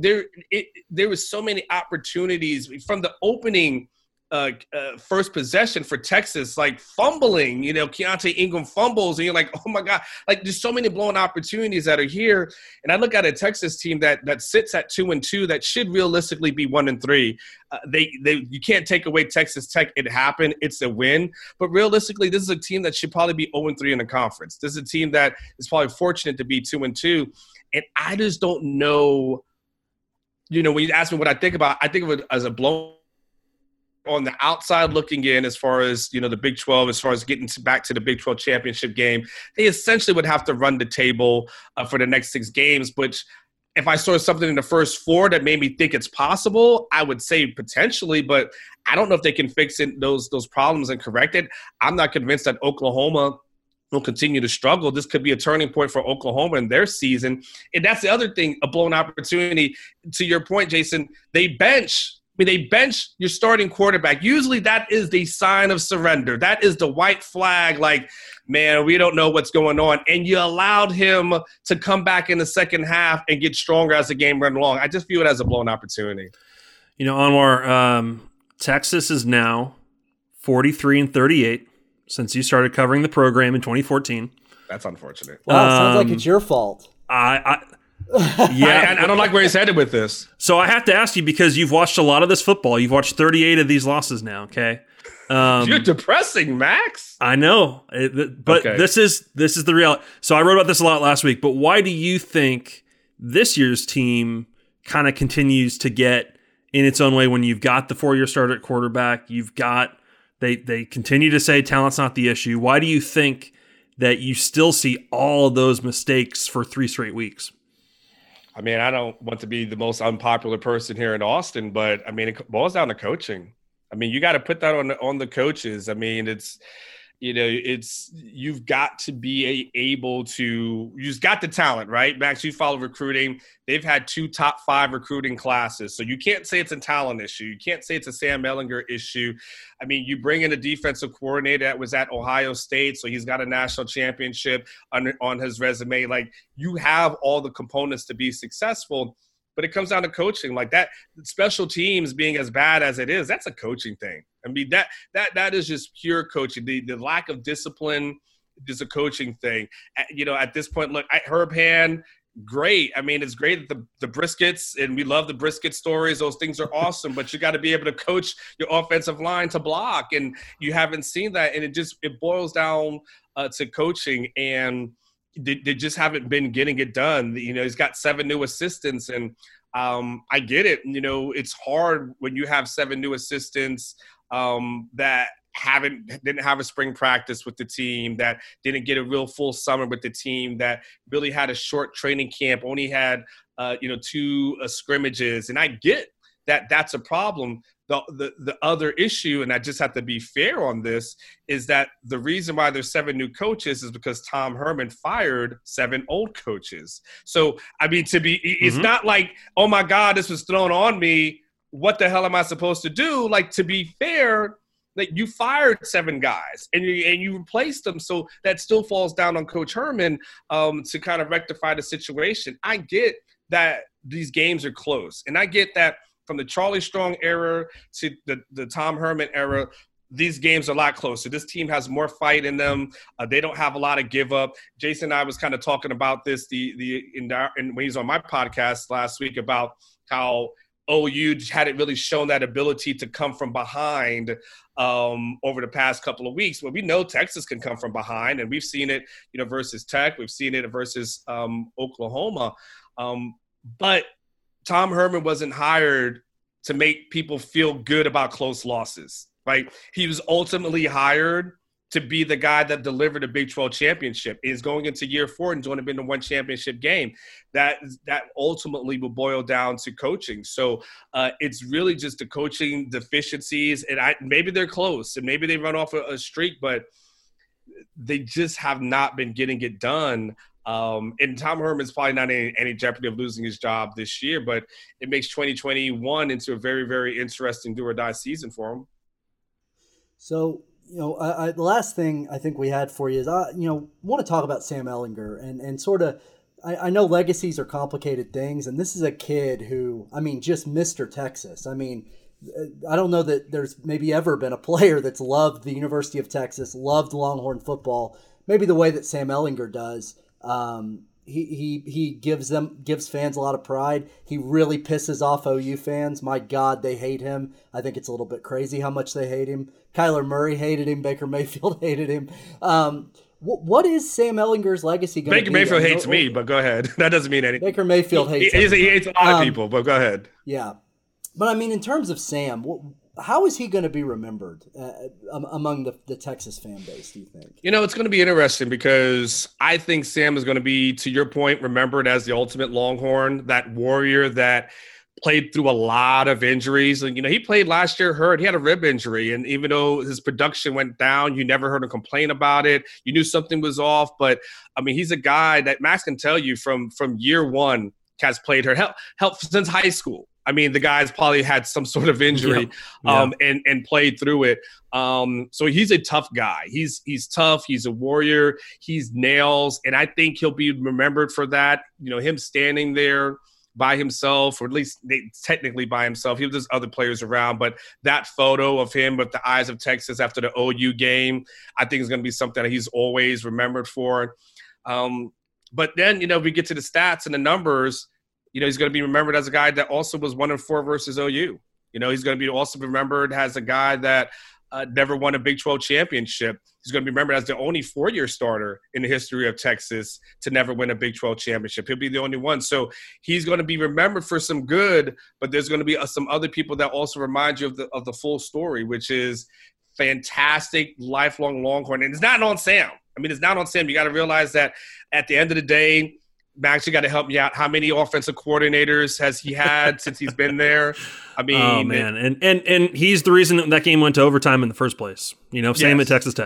there was so many opportunities from the opening first possession for Texas, like fumbling, Keontae Ingram fumbles, and you're like, oh my God, like there's so many blown opportunities that are here. And I look at a Texas team that sits at 2-2 that should realistically be 1-3. You can't take away Texas Tech. It happened. It's a win. But realistically, this is a team that should probably be 0-3 in the conference. This is a team that is probably fortunate to be 2-2. And I just don't know, when you ask me what I think about it as a blown on the outside looking in as far as, the Big 12, as far as getting back to the Big 12 championship game. They essentially would have to run the table for the next 6 games, which if I saw something in the first 4 that made me think it's possible, I would say potentially, but I don't know if they can fix it, those problems and correct it. I'm not convinced that Oklahoma will continue to struggle. This could be a turning point for Oklahoma in their season. And that's the other thing, a blown opportunity. To your point, Jason, they bench your starting quarterback. Usually that is the sign of surrender. That is the white flag, like, man, we don't know what's going on. And you allowed him to come back in the second half and get stronger as the game ran along. I just view it as a blown opportunity. Anwar, Texas is now 43-38 since you started covering the program in 2014. That's unfortunate. Wow, sounds like it's your fault. Yeah, I don't like where he's headed with this. So I have to ask you, because you've watched a lot of this football. You've watched 38 of these losses now, okay? You're depressing, Max. I know, but okay. This is the reality. So I wrote about this a lot last week, but why do you think this year's team kind of continues to get in its own way when you've got the 4-year starter at quarterback? You've got they continue to say talent's not the issue. Why do you think that you still see all of those mistakes for 3 straight weeks? I mean, I don't want to be the most unpopular person here in Austin, but I mean, it boils down to coaching. I mean, you got to put that on the coaches. I mean, you've got to be able to, you've got the talent, right? Max, you follow recruiting. They've had 2 top 5 recruiting classes. So you can't say it's a talent issue. You can't say it's a Sam Ehlinger issue. I mean, you bring in a defensive coordinator that was at Ohio State, so he's got a national championship on his resume. Like, you have all the components to be successful. But it comes down to coaching. Like, that special teams being as bad as it is, that's a coaching thing. I mean, that is just pure coaching. The lack of discipline is a coaching thing. At this point, look, Herb Hand, great. I mean, it's great that the briskets, and we love the brisket stories. Those things are awesome, but you got to be able to coach your offensive line to block, and you haven't seen that. And it boils down to coaching, and they just haven't been getting it done. He's got 7 new assistants, and I get it. It's hard when you have 7 new assistants that didn't have a spring practice with the team, that didn't get a real full summer with the team, that really had a short training camp, only had 2 scrimmages. And I get that that's a problem. The other issue, and I just have to be fair on this, is that the reason why there's 7 new coaches is because Tom Herman fired 7 old coaches. So, I mean, it's not like, oh my God, this was thrown on me. What the hell am I supposed to do? Like, to be fair, like, you fired 7 guys and you replaced them. So that still falls down on Coach Herman to kind of rectify the situation. I get that these games are close, and I get that from the Charlie Strong era to the Tom Herman era, these games are a lot closer. This team has more fight in them. They don't have a lot of give up. Jason and I was kind of talking about this when he was on my podcast last week about how OU hadn't really shown that ability to come from behind over the past couple of weeks. Well, we know Texas can come from behind, and we've seen it, versus Tech. We've seen it versus Oklahoma. But Tom Herman wasn't hired to make people feel good about close losses, right? He was ultimately hired to be the guy that delivered a Big 12 championship. He's going into year 4 and he's only been to 1 championship game. That ultimately will boil down to coaching. So it's really just the coaching deficiencies, and maybe they're close, and maybe they run off a streak, but they just have not been getting it done. And Tom Herman's probably not in any jeopardy of losing his job this year, but it makes 2021 into a very, very interesting do-or-die season for him. So, the last thing I think we had for you is, want to talk about Sam Ehlinger and sort of, I know legacies are complicated things, and this is a kid who, just Mr. Texas. I don't know that there's maybe ever been a player that's loved the University of Texas, loved Longhorn football, maybe the way that Sam Ehlinger does. He gives fans a lot of pride. He really pisses off OU fans. My God, they hate him. I think it's a little bit crazy how much they hate him. Kyler Murray hated him. Baker Mayfield hated him. What is Sam Ellinger's legacy going to be? Baker Mayfield hates me, but go ahead. That doesn't mean anything. Baker Mayfield hates him. He hates a lot of people, but go ahead. Yeah. But in terms of Sam, how is he going to be remembered among the Texas fan base, do you think? It's going to be interesting because I think Sam is going to be, to your point, remembered as the ultimate Longhorn, that warrior that played through a lot of injuries. And, he played last year hurt. He had a rib injury. And even though his production went down, you never heard him complain about it. You knew something was off. But, he's a guy that Max can tell you from year 1 has played hurt. Hell, since high school. The guy's probably had some sort of injury and played through it. So he's a tough guy. He's tough. He's a warrior. He's nails. And I think he'll be remembered for that. Him standing there by himself, or at least technically by himself. There's other players around, but that photo of him with the eyes of Texas after the OU game, I think is going to be something that he's always remembered for. But then, we get to the stats and the numbers. He's going to be remembered as a guy that also was 1-4 versus OU. He's going to be also remembered as a guy that never won a Big 12 championship. He's going to be remembered as the only 4-year starter in the history of Texas to never win a Big 12 championship. He'll be the only one. So he's going to be remembered for some good, but there's going to be some other people that also remind you of the full story, which is fantastic, lifelong Longhorn. And it's not on Sam. It's not on Sam. You got to realize that at the end of the day, Max, you got to help me out. How many offensive coordinators has he had since he's been there? Oh man, and he's the reason that game went to overtime in the first place. Same at Texas Tech.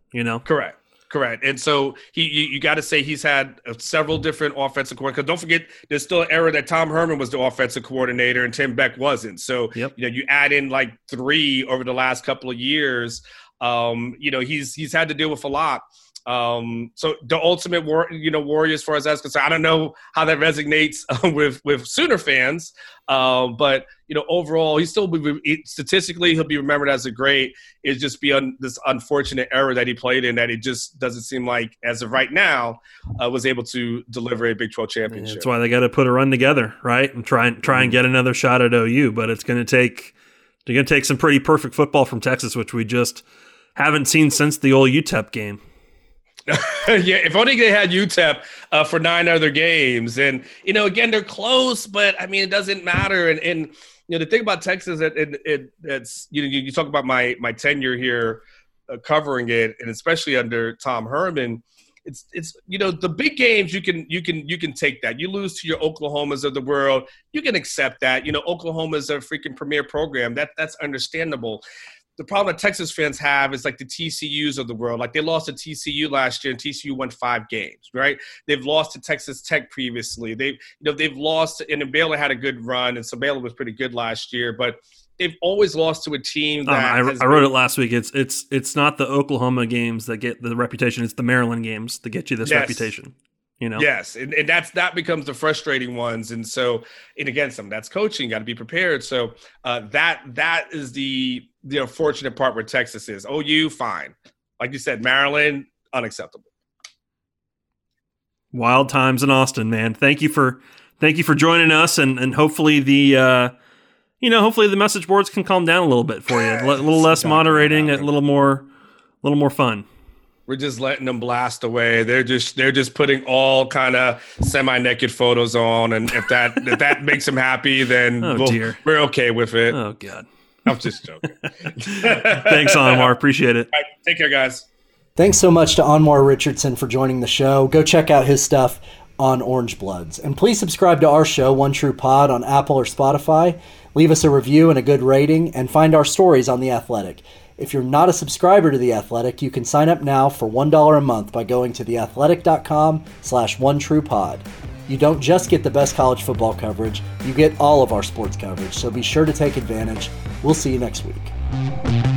You know, Correct. And so you got to say he's had several different offensive coordinators. Because don't forget, there's still an era that Tom Herman was the offensive coordinator and Tim Beck wasn't. So you add in like 3 over the last couple of years. He's had to deal with a lot. So the ultimate warrior, as far as that's concerned, I don't know how that resonates with Sooner fans. But overall, statistically, he'll be remembered as a great. It's just beyond this unfortunate era that he played in, that it just doesn't seem like, as of right now, was able to deliver a Big 12 championship. That's why they got to put a run together, right? And try and get another shot at OU. But it's going to take some pretty perfect football from Texas, which we just haven't seen since the old UTEP game. Yeah, if only they had UTEP for 9 other games. And, again, they're close, but, I mean, it doesn't matter. And the thing about Texas, it's you talk about my tenure here covering it, and especially under Tom Herman, it's the big games, you can take that. You lose to your Oklahomas of the world, you can accept that. Oklahoma's a freaking premier program. That's understandable. The problem that Texas fans have is like the TCUs of the world. Like, they lost to TCU last year, and TCU won 5 games, right? They've lost to Texas Tech previously. They've lost, and Baylor had a good run, and so Baylor was pretty good last year. But they've always lost to a team that I wrote it last week. It's not the Oklahoma games that get the reputation. It's the Maryland games that get you this reputation. Yes, and that becomes the frustrating ones. And so, and again, that's coaching. Got to be prepared. So that is the unfortunate part where Texas is. OU, fine. Like you said, Maryland, unacceptable. Wild times in Austin, man. Thank you for joining us, and hopefully the message boards can calm down a little bit for you. A little less moderating, a little more fun. We're just letting them blast away. They're just putting all kind of semi-naked photos on, and if that makes them happy, then we're okay with it. Oh God, I'm just joking. Thanks, Anwar. Appreciate it. All right, take care, guys. Thanks so much to Anwar Richardson for joining the show. Go check out his stuff on Orange Bloods, and please subscribe to our show, One True Pod, on Apple or Spotify. Leave us a review and a good rating, and find our stories on The Athletic. If you're not a subscriber to The Athletic, you can sign up now for $1 a month by going to theathletic.com/OneTruePod. You don't just get the best college football coverage, you get all of our sports coverage, so be sure to take advantage. We'll see you next week.